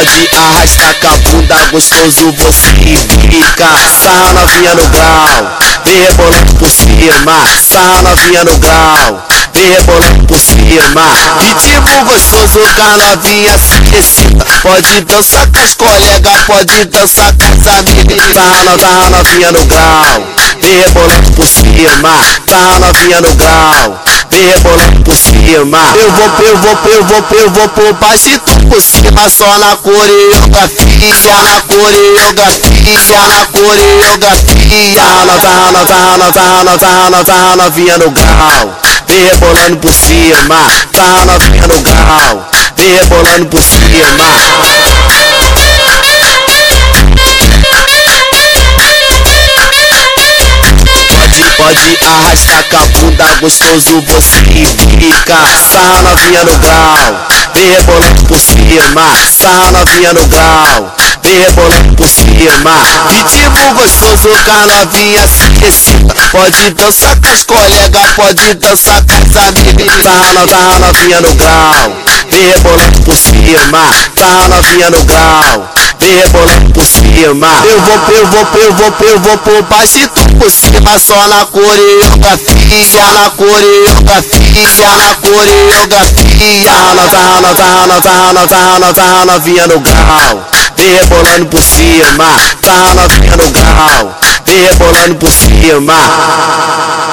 pode arrastar com a bunda gostoso, você fica. Sarra novinha no grau, vem rebolando por cima. Sarra novinha no grau, vem rebolando por cima. Ritmo gostoso com a novinha se excita. Pode dançar com as colegas, pode dançar com as amigas. Sarra novinha no grau, vem rebolando por cima. Sarra novinha no grau, vem rebolando por cima. Eu vou por baixo e tu por cima. Só na coreografia, na coreografia, na coreografia. Tá novinha no grau, vem rebolando por cima. Tá novinha no grau, vem rebolando por cima. Pode arrastar com a bunda gostoso, você fica. Sarra novinha no grau, vem rebolando por cima. Sarra novinha no grau, vem rebolando por cima. Ritmo gostoso com a novinha se excita. Pode dançar com as colegas, pode dançar com as amigas. Sarra novinha no grau, vem rebolando por cima. Sarra novinha no grau, vem rebolando por cima. Eu vou por baixo e tu por cima. Só na coreografia, na coreografia, na coreografia. Tá novinha no grau, vem rebolando por cima. Tá novinha no grau, vem rebolando por cima.